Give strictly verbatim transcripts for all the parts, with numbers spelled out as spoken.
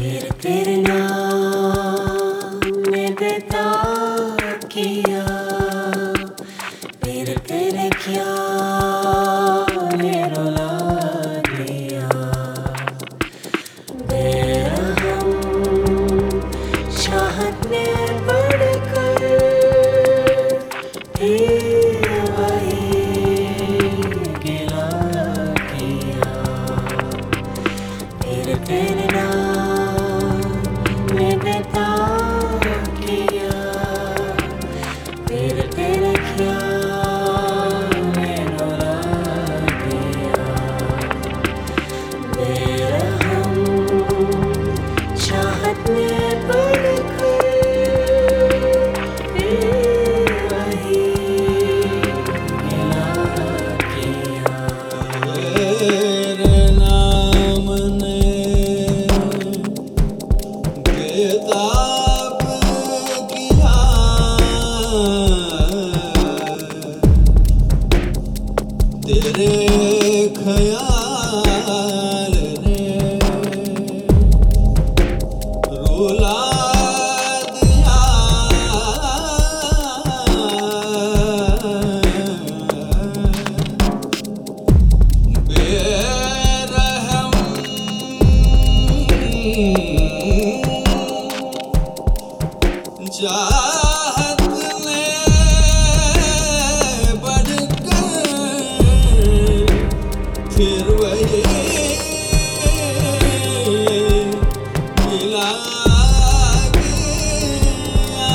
फिर तेरे नाम ने बेताब किया, फिर तेरे क्या ने रुला दिया। बेरहम चाहत ने बढ़कर फिर वही गिला किया। फिर तेरे नाम ने बेताब किया, फिर तेरे क्या ने रुला दिया। बेरहम चाहत ने बढ़कर फिर वही गिला किया। तेरे नाम ने बेताब किया, तेरे ख्याल ने रुला दिया। बेरहम चाहत ने बढ़कर फिर वही गिला किया।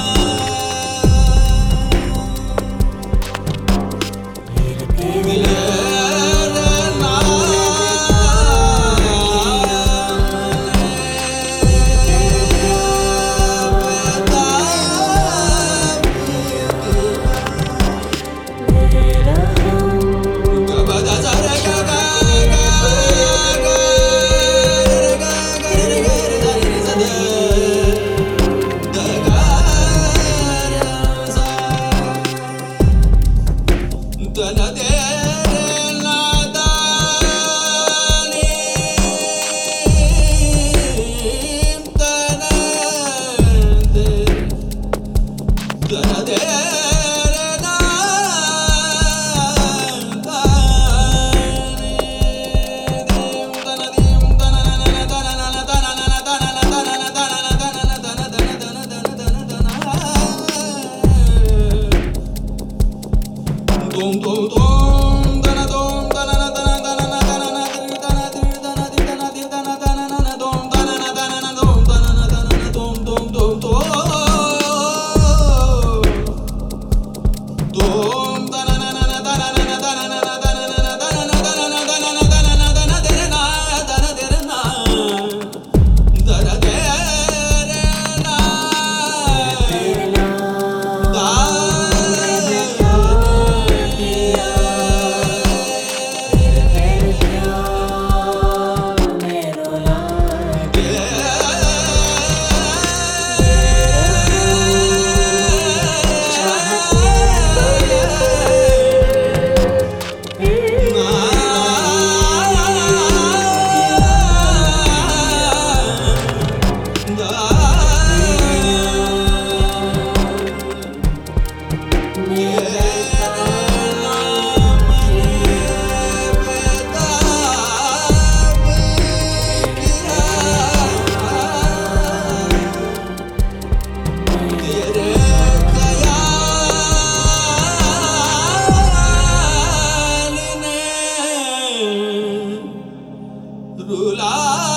फिर तेरे रुला